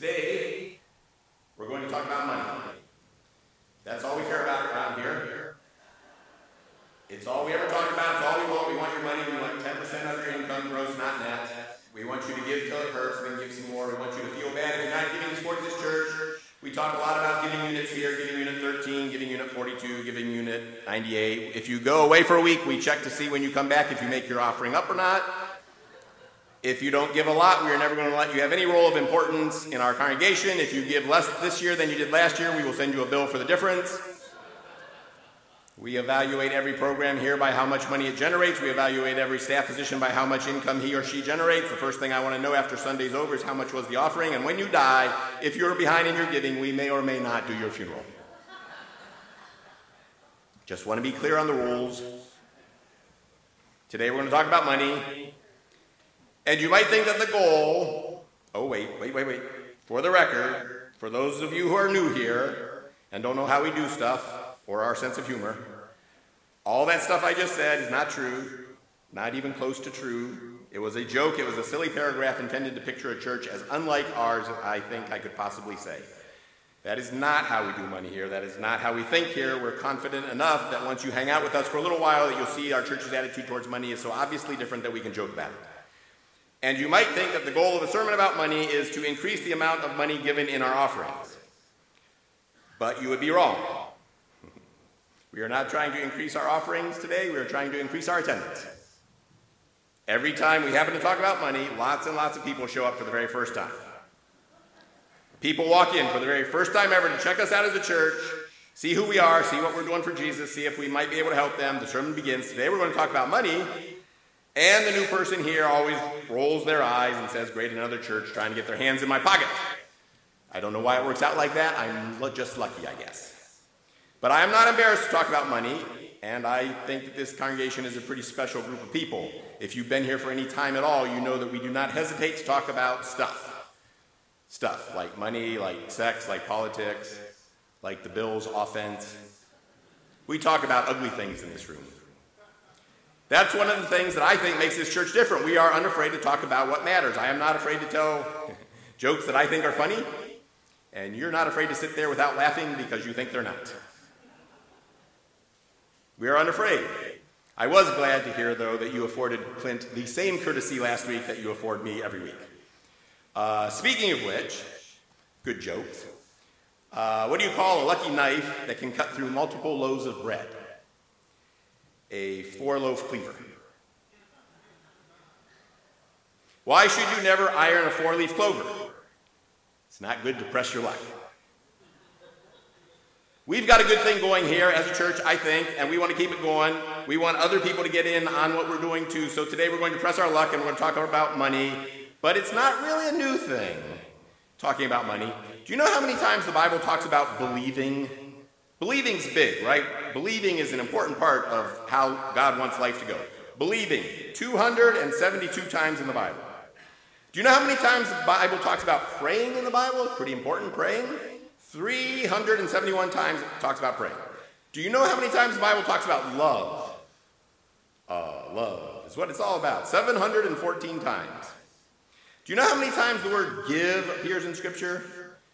Today, we're going to talk about money. That's all we care about around here. It's all we ever talk about. It's all we want. We want your money. We want 10% of your income, gross, not net. We want you to give till it hurts, then give some more. We want you to feel bad if you're not giving support to this church. We talk a lot about giving units here, giving unit 13, giving unit 42, giving unit 98. If you go away for a week, we check to see when you come back if you make your offering up or not. If you don't give a lot, we are never going to let you have any role of importance in our congregation. If you give less this year than you did last year, we will send you a bill for the difference. We evaluate every program here by how much money it generates. We evaluate every staff position by how much income he or she generates. The first thing I want to know after Sunday's over is how much was the offering. And when you die, if you're behind in your giving, we may or may not do your funeral. Just want to be clear on the rules. Today we're going to talk about money. And you might think that the goal, wait. For the record, for those of you who are new here and don't know how we do stuff or our sense of humor, all that stuff I just said is not true, not even close to true. It was a joke. It was a silly paragraph intended to picture a church as unlike ours I think I could possibly say. That is not how we do money here. That is not how we think here. We're confident enough that once you hang out with us for a little while, that you'll see our church's attitude towards money is so obviously different that we can joke about it. And you might think that the goal of a sermon about money is to increase the amount of money given in our offerings. But you would be wrong. We are not trying to increase our offerings today. We are trying to increase our attendance. Every time we happen to talk about money, lots and lots of people show up for the very first time. People walk in for the very first time ever to check us out as a church, see who we are, see what we're doing for Jesus, see if we might be able to help them. The sermon begins. Today we're going to talk about money. And the new person here always rolls their eyes and says, great, another church trying to get their hands in my pocket. I don't know why it works out like that. I'm just lucky, I guess. But I am not embarrassed to talk about money, and I think that this congregation is a pretty special group of people. If you've been here for any time at all, you know that we do not hesitate to talk about stuff. Stuff like money, like sex, like politics, like the Bills' offense. We talk about ugly things in this room. That's one of the things that I think makes this church different. We are unafraid to talk about what matters. I am not afraid to tell jokes that I think are funny, and you're not afraid to sit there without laughing because you think they're not. We are unafraid. I was glad to hear, though, that you afforded Clint the same courtesy last week that you afford me every week. Speaking of which, good jokes. What do you call a lucky knife that can cut through multiple loaves of bread? A 4-loaf cleaver. Why should you never iron a 4-leaf clover? It's not good to press your luck. We've got a good thing going here as a church, I think, and we want to keep it going. We want other people to get in on what we're doing too. So today we're going to press our luck and we're going to talk about money, but it's not really a new thing, talking about money. Do you know how many times the Bible talks about believing? Believing's big, right? Believing is an important part of how God wants life to go. Believing, 272 times in the Bible. Do you know how many times the Bible talks about praying in the Bible? It's pretty important, praying. 371 times it talks about praying. Do you know how many times the Bible talks about love? Love is what it's all about. 714 times. Do you know how many times the word give appears in Scripture?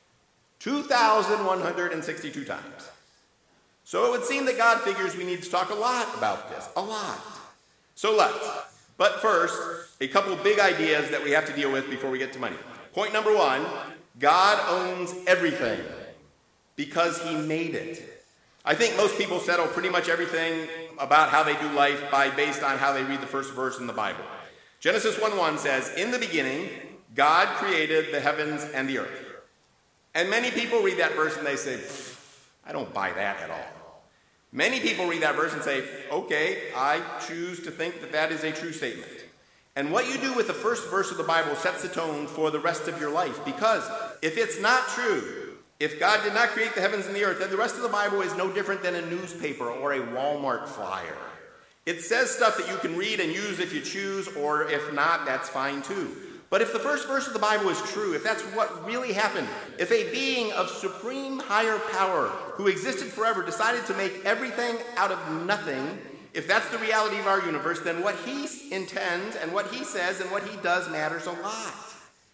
2,162 times. So it would seem that God figures we need to talk a lot about this. A lot. So let's. But first, a couple big ideas that we have to deal with before we get to money. Point number one, God owns everything because he made it. I think most people settle pretty much everything about how they do life based on how they read the first verse in the Bible. Genesis 1:1 says, in the beginning, God created the heavens and the earth. And many people read that verse and they say, I don't buy that at all. Many people read that verse and say, okay, I choose to think that that is a true statement. And what you do with the first verse of the Bible sets the tone for the rest of your life. Because if it's not true, if God did not create the heavens and the earth, then the rest of the Bible is no different than a newspaper or a Walmart flyer. It says stuff that you can read and use if you choose, or if not, that's fine too. But if the first verse of the Bible is true, if that's what really happened, if a being of supreme higher power who existed forever decided to make everything out of nothing, if that's the reality of our universe, then what he intends and what he says and what he does matters a lot.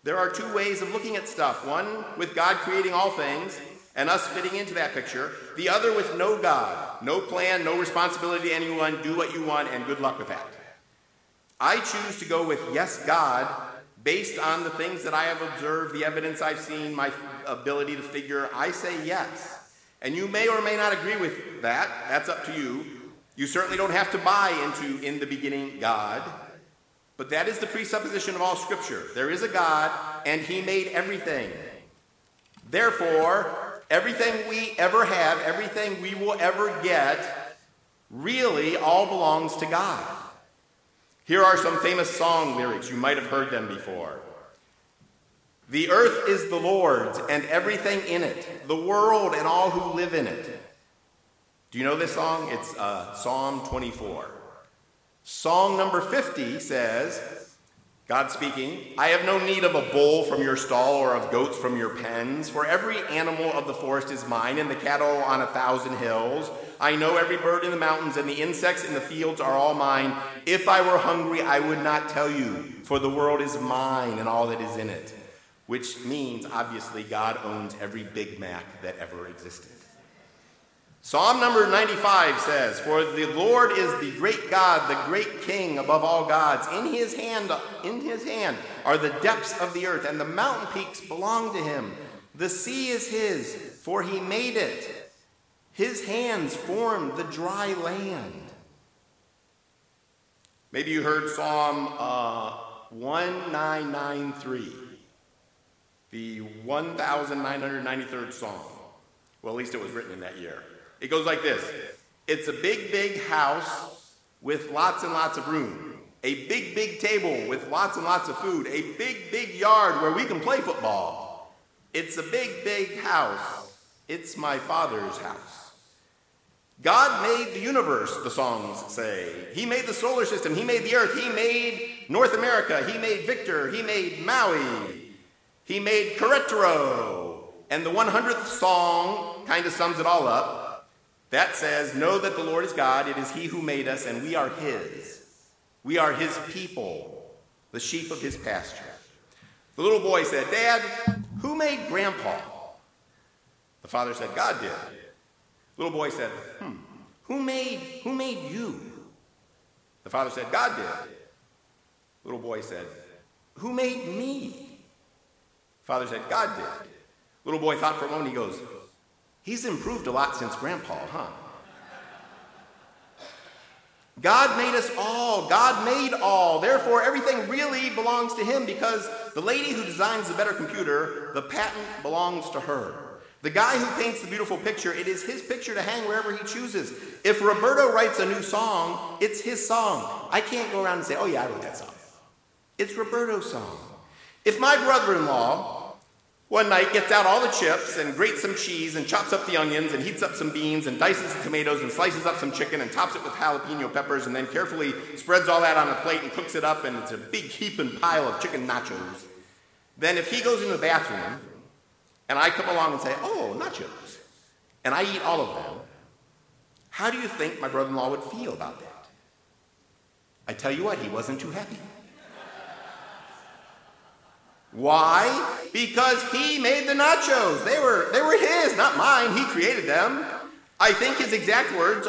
There are two ways of looking at stuff. One with God creating all things and us fitting into that picture. The other with no God, no plan, no responsibility to anyone, do what you want, and good luck with that. I choose to go with yes, God, based on the things that I have observed, the evidence I've seen, my ability to figure. I say yes. And you may or may not agree with that. That's up to you. You certainly don't have to buy into, in the beginning, God. But that is the presupposition of all Scripture. There is a God, and He made everything. Therefore, everything we ever have, everything we will ever get, really all belongs to God. Here are some famous song lyrics. You might have heard them before. The earth is the Lord's, and everything in it, the world and all who live in it. Do you know this song? It's Psalm 24. Song number 50 says, God speaking, I have no need of a bull from your stall or of goats from your pens, for every animal of the forest is mine, and the cattle on 1,000 hills. I know every bird in the mountains, and the insects in the fields are all mine. If I were hungry, I would not tell you, for the world is mine and all that is in it. Which means, obviously, God owns every Big Mac that ever existed. Psalm number 95 says, for the Lord is the great God, the great King above all gods. In his hand are the depths of the earth, and the mountain peaks belong to him. The sea is his, for he made it. His hands formed the dry land. Maybe you heard Psalm 1993, the 1993rd Psalm. Well, at least it was written in that year. It goes like this. It's a big, big house with lots and lots of room. A big, big table with lots and lots of food. A big, big yard where we can play football. It's a big, big house. It's my Father's house. God made the universe, the songs say. He made the solar system. He made the earth. He made North America. He made Victor. He made Maui. He made Querétaro. And the 100th song kind of sums it all up. That says, know that the Lord is God. It is He who made us, and we are His. We are His people, the sheep of His pasture. The little boy said, Dad, who made Grandpa? The father said, God did. The little boy said, who made you? The father said, God did. The little boy said, who made me? The father said, God did. The little boy thought for a moment. He goes, he's improved a lot since Grandpa, huh? God made us all. God made all. Therefore, everything really belongs to Him, because the lady who designs the better computer, the patent belongs to her. The guy who paints the beautiful picture, it is his picture to hang wherever he chooses. If Roberto writes a new song, it's his song. I can't go around and say, oh yeah, I wrote that song. It's Roberto's song. If my brother-in-law one night gets out all the chips and grates some cheese and chops up the onions and heats up some beans and dices the tomatoes and slices up some chicken and tops it with jalapeno peppers and then carefully spreads all that on a plate and cooks it up, and it's a big heaping pile of chicken nachos, then if he goes into the bathroom and I come along and say, oh, nachos, and I eat all of them, how do you think my brother-in-law would feel about that? I tell you what, he wasn't too happy. Why? Because he made the nachos. They were his, not mine. He created them. I think his exact words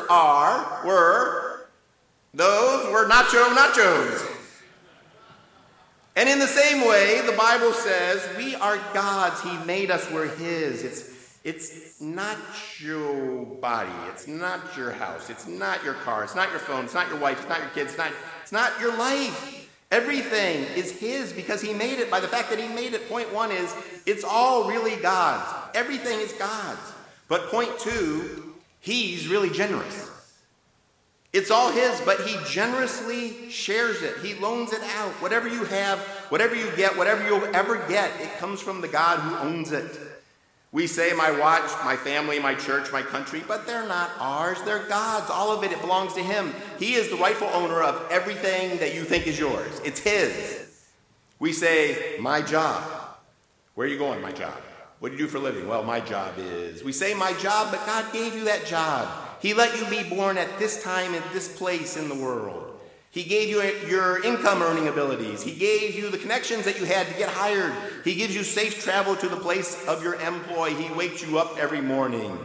those were nachos. And in the same way, the Bible says, we are God's. He made us. We're His. It's not your body. It's not your house. It's not your car. It's not your phone. It's not your wife. It's not your kids. It's not your life. Everything is His because He made it. By the fact that He made it, point one is, it's all really God's. Everything is God's. But point two, He's really generous. It's all His, but He generously shares it. He loans it out. Whatever you have, whatever you get, whatever you'll ever get, it comes from the God who owns it. We say my watch, my family, my church, my country, but they're not ours. They're God's. All of it, it belongs to Him. He is the rightful owner of everything that you think is yours. It's His. We say, my job. Where are you going, my job? What do you do for a living? Well, my job is. We say my job, but God gave you that job. He let you be born at this time, at this place in the world. He gave you your income earning abilities. He gave you the connections that you had to get hired. He gives you safe travel to the place of your employ. He wakes you up every morning.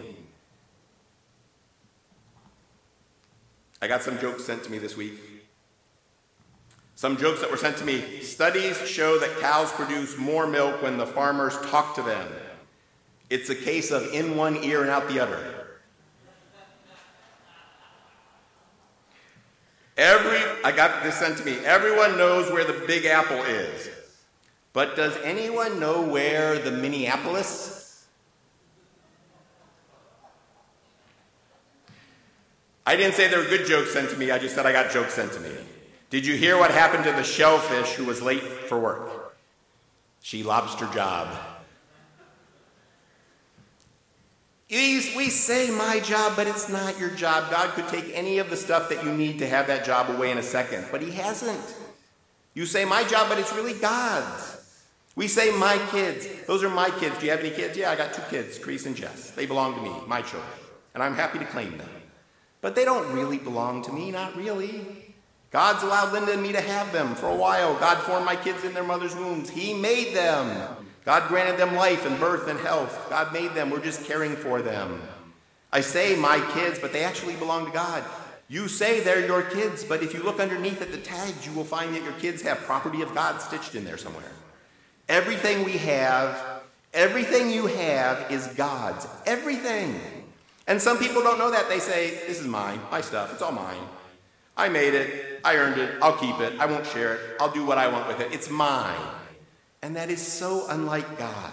I got some jokes sent to me this week. Some jokes that were sent to me. Studies show that cows produce more milk when the farmers talk to them. It's a case of in one ear and out the other. I got this sent to me. Everyone knows where the Big Apple is. But does anyone know where the Minneapolis? I didn't say there were good jokes sent to me. I just said I got jokes sent to me. Did you hear what happened to the shellfish who was late for work? She lost her job. We say my job, but it's not your job. God could take any of the stuff that you need to have that job away in a second, but he hasn't. You say my job, but it's really God's. We say my kids. Those are my kids. Do you have any kids? Yeah, I got 2 kids, Chris and Jess. They belong to me, my children, and I'm happy to claim them. But they don't really belong to me, not really. God's allowed Linda and me to have them for a while. God formed my kids in their mother's wombs. He made them. God granted them life and birth and health. God made them. We're just caring for them. I say my kids, but they actually belong to God. You say they're your kids, but if you look underneath at the tags, you will find that your kids have property of God stitched in there somewhere. Everything we have, everything you have is God's. Everything. And some people don't know that. They say, this is mine, my stuff. It's all mine. I made it. I earned it. I'll keep it. I won't share it. I'll do what I want with it. It's mine. And that is so unlike God.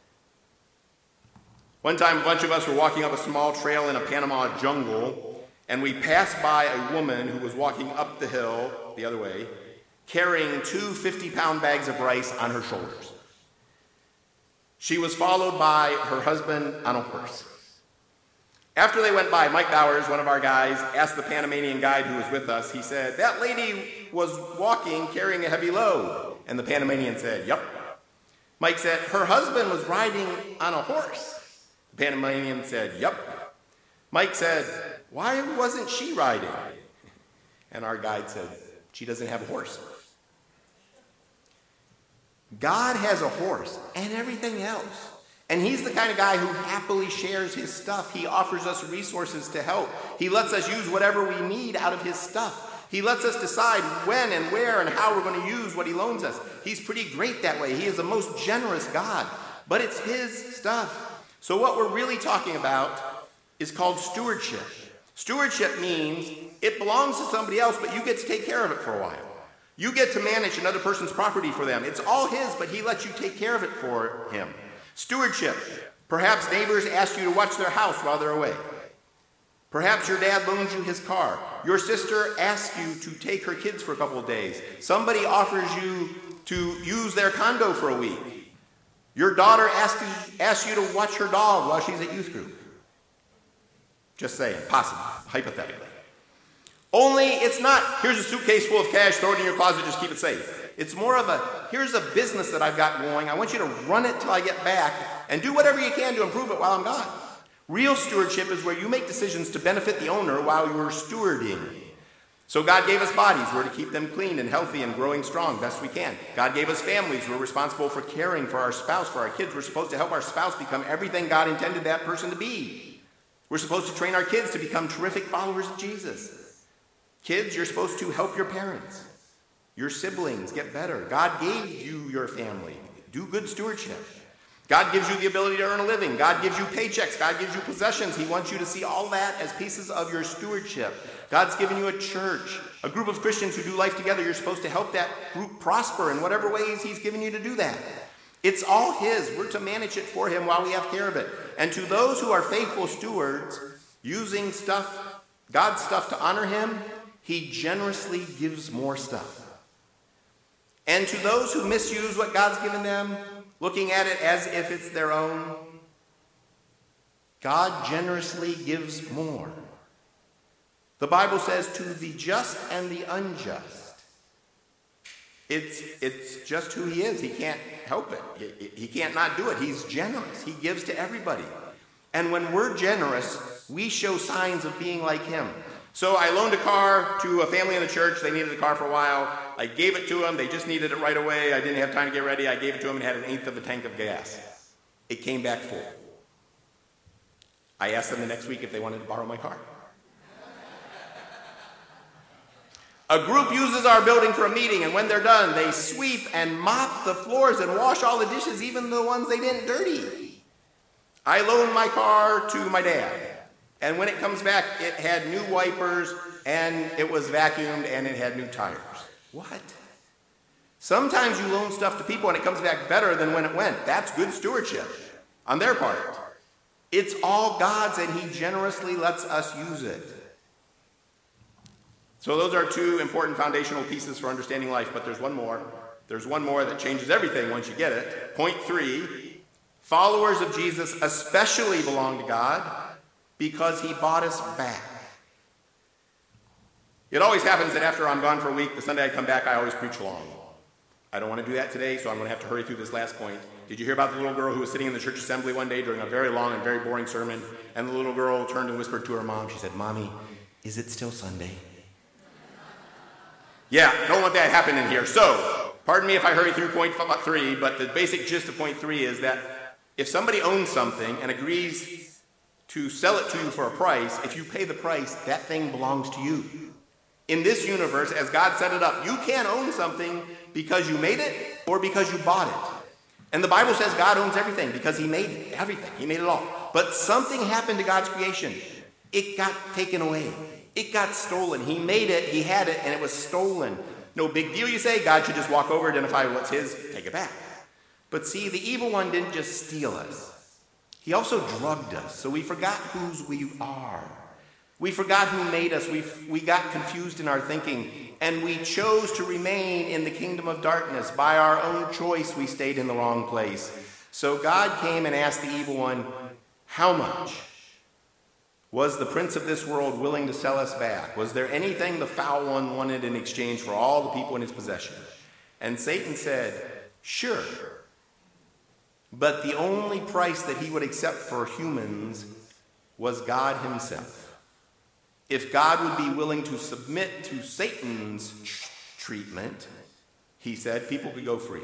One time, a bunch of us were walking up a small trail in a Panama jungle, and we passed by a woman who was walking up the hill the other way, carrying 2 50-pound bags of rice on her shoulders. She was followed by her husband on a horse. After they went by, Mike Bowers, one of our guys, asked the Panamanian guide who was with us, he said, that lady was walking carrying a heavy load. And the Panamanian said, yep. Mike said, her husband was riding on a horse. The Panamanian said, yep. Mike said, why wasn't she riding? And our guide said, she doesn't have a horse. God has a horse and everything else. And he's the kind of guy who happily shares his stuff. He offers us resources to help. He lets us use whatever we need out of his stuff. He lets us decide when and where and how we're going to use what he loans us. He's pretty great that way. He is the most generous God. But it's his stuff. So what we're really talking about is called stewardship. Stewardship means it belongs to somebody else, but you get to take care of it for a while. You get to manage another person's property for them. It's all his, but he lets you take care of it for him. Stewardship. Perhaps neighbors ask you to watch their house while they're away. Perhaps your dad loans you his car. Your sister asks you to take her kids for a couple of days. Somebody offers you to use their condo for a week. Your daughter asks you to watch her dog while she's at youth group. Just saying, possibly, hypothetically. Only it's not, here's a suitcase full of cash, throw it in your closet, just keep it safe. It's more of a, here's a business that I've got going. I want you to run it till I get back and do whatever you can to improve it while I'm gone. Real stewardship is where you make decisions to benefit the owner while you're stewarding. So God gave us bodies. We're to keep them clean and healthy and growing strong best we can. God gave us families. We're responsible for caring for our spouse, for our kids. We're supposed to help our spouse become everything God intended that person to be. We're supposed to train our kids to become terrific followers of Jesus. Kids, you're supposed to help your parents. Your siblings get better. God gave you your family. Do good stewardship. God gives you the ability to earn a living. God gives you paychecks. God gives you possessions. He wants you to see all that as pieces of your stewardship. God's given you a church, a group of Christians who do life together. You're supposed to help that group prosper in whatever ways he's given you to do that. It's all his. We're to manage it for him while we have care of it. And to those who are faithful stewards, using stuff, God's stuff to honor him, he generously gives more stuff. And to those who misuse what God's given them, looking at it as if it's their own, God generously gives more. The Bible says to the just and the unjust. It's just who he is. He can't help it. He can't not do it. He's generous. He gives to everybody. And when we're generous, we show signs of being like him. So I loaned a car to a family in the church. They needed a car for a while. I gave it to them. They just needed it right away. I didn't have time to get ready. I gave it to them and had an eighth of a tank of gas. It came back full. I asked them the next week if they wanted to borrow my car. A group uses our building for a meeting, and when they're done, they sweep and mop the floors and wash all the dishes, even the ones they didn't dirty. I loaned my car to my dad, and when it comes back, it had new wipers, and it was vacuumed, and it had new tires. What? Sometimes you loan stuff to people, and it comes back better than when it went. That's good stewardship on their part. It's all God's, and he generously lets us use it. So those are two important foundational pieces for understanding life, but there's one more. There's one more that changes everything once you get it. Point 3, followers of Jesus especially belong to God because he bought us back. It always happens that after I'm gone for a week, the Sunday I come back, I always preach long. I don't want to do that today, so I'm going to have to hurry through this last point. Did you hear about the little girl who was sitting in the church assembly one day during a very long and very boring sermon, and the little girl turned and whispered to her mom, she said, "Mommy, is it still Sunday?" Yeah, don't want that to happen in here. So, pardon me if I hurry through point 3, but the basic gist of point 3 is that if somebody owns something and agrees to sell it to you for a price, if you pay the price, that thing belongs to you. In this universe, as God set it up, you can't own something because you made it or because you bought it. And the Bible says God owns everything because he made it, everything. He made it all. But something happened to God's creation. It got taken away. It got stolen. He made it, he had it, and it was stolen. No big deal, you say. God should just walk over, identify what's his, take it back. But see, the evil one didn't just steal us. He also drugged us, so we forgot whose we are. We forgot who made us. We got confused in our thinking, and we chose to remain in the kingdom of darkness. By our own choice, we stayed in the wrong place. So God came and asked the evil one, how much was the prince of this world willing to sell us back? Was there anything the foul one wanted in exchange for all the people in his possession? And Satan said, sure. But the only price that he would accept for humans was God himself. If God would be willing to submit to Satan's treatment, he said, people could go free.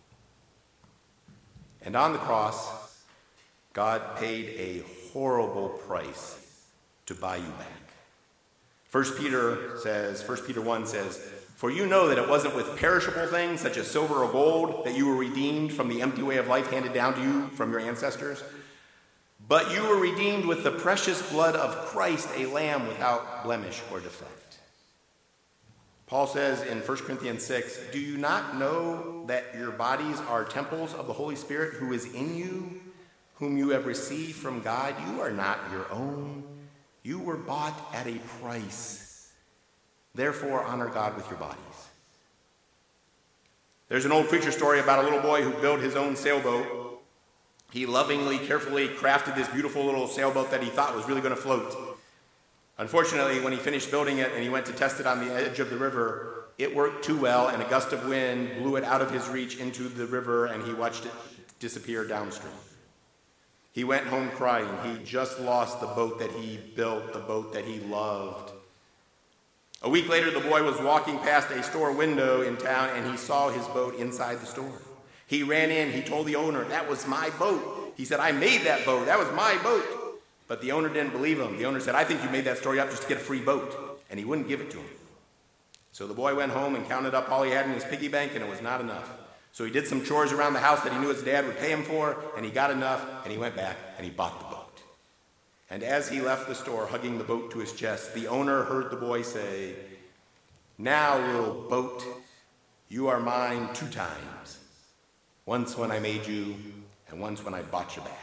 And on the cross, God paid a horrible price to buy you back. 1 Peter 1 says, for you know that it wasn't with perishable things such as silver or gold that you were redeemed from the empty way of life handed down to you from your ancestors, but you were redeemed with the precious blood of Christ, a lamb without blemish or defect. Paul says in 1 Corinthians 6, do you not know that your bodies are temples of the Holy Spirit who is in you, whom you have received from God? You are not your own. You were bought at a price. Therefore, honor God with your bodies. There's an old preacher story about a little boy who built his own sailboat. He lovingly, carefully crafted this beautiful little sailboat that he thought was really going to float. Unfortunately, when he finished building it and he went to test it on the edge of the river, it worked too well, and a gust of wind blew it out of his reach into the river, and he watched it disappear downstream. He went home crying. He just lost the boat that he built, the boat that he loved. A week later, the boy was walking past a store window in town, and he saw his boat inside the store. He ran in. He told the owner, that was my boat. He said, I made that boat. That was my boat. But the owner didn't believe him. The owner said, I think you made that story up just to get a free boat. And he wouldn't give it to him. So the boy went home and counted up all he had in his piggy bank, and it was not enough. So he did some chores around the house that he knew his dad would pay him for, and he got enough, and he went back, and he bought the boat. And as he left the store, hugging the boat to his chest, the owner heard the boy say, now, little boat, you are mine 2 times. Once when I made you, and once when I bought you back.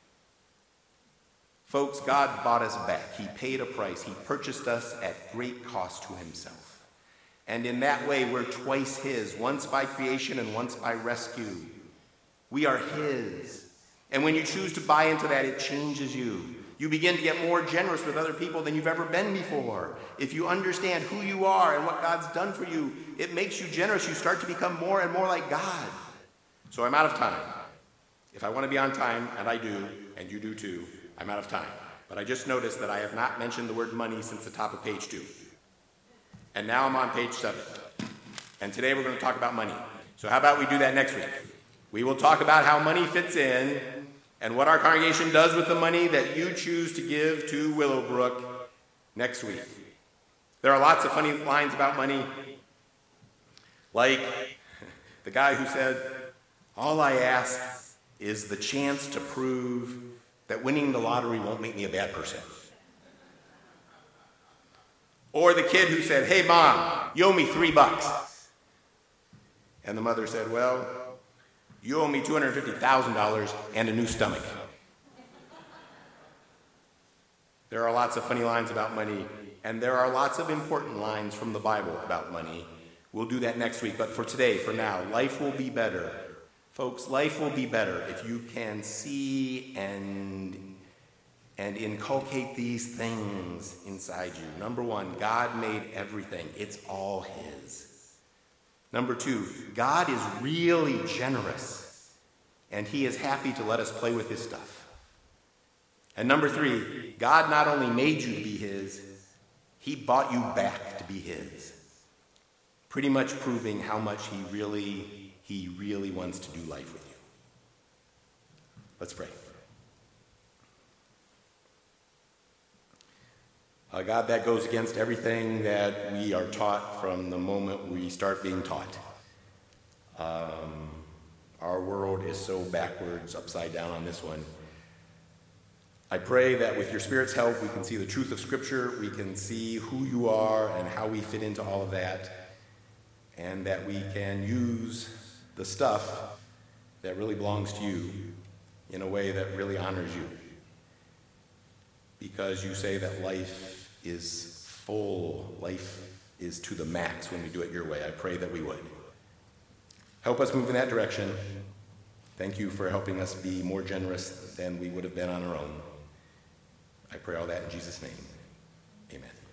Folks, God bought us back. He paid a price. He purchased us at great cost to himself. And in that way, we're twice his, once by creation and once by rescue. We are his. And when you choose to buy into that, it changes you. You begin to get more generous with other people than you've ever been before. If you understand who you are and what God's done for you, it makes you generous. You start to become more and more like God. So I'm out of time. If I want to be on time, and I do, and you do too, I'm out of time. But I just noticed that I have not mentioned the word money since the top of page 2. And now I'm on page 7. And today we're going to talk about money. So how about we do that next week? We will talk about how money fits in and what our congregation does with the money that you choose to give to Willowbrook next week. There are lots of funny lines about money, like the guy who said, "All I ask is the chance to prove that winning the lottery won't make me a bad person." Or the kid who said, "Hey, Mom, you owe me $3. And the mother said, "Well, you owe me $250,000 and a new stomach." There are lots of funny lines about money, and there are lots of important lines from the Bible about money. We'll do that next week, but for today, for now, life will be better. Folks, life will be better if you can see and inculcate these things inside you. Number 1, God made everything. It's all His. Number 2, God is really generous, and He is happy to let us play with His stuff. And number 3, God not only made you to be His, He bought you back to be His. Pretty much proving how much He really wants to do life with you. Let's pray. God, that goes against everything that we are taught from the moment we start being taught. Our world is so backwards, upside down on this one. I pray that with your Spirit's help, we can see the truth of Scripture, we can see who you are and how we fit into all of that, and that we can use the stuff that really belongs to you in a way that really honors you. Because you say that life is full, life is to the max when we do it your way. I pray that we would. Help us move in that direction. Thank you for helping us be more generous than we would have been on our own. I pray all that in Jesus' name. Amen.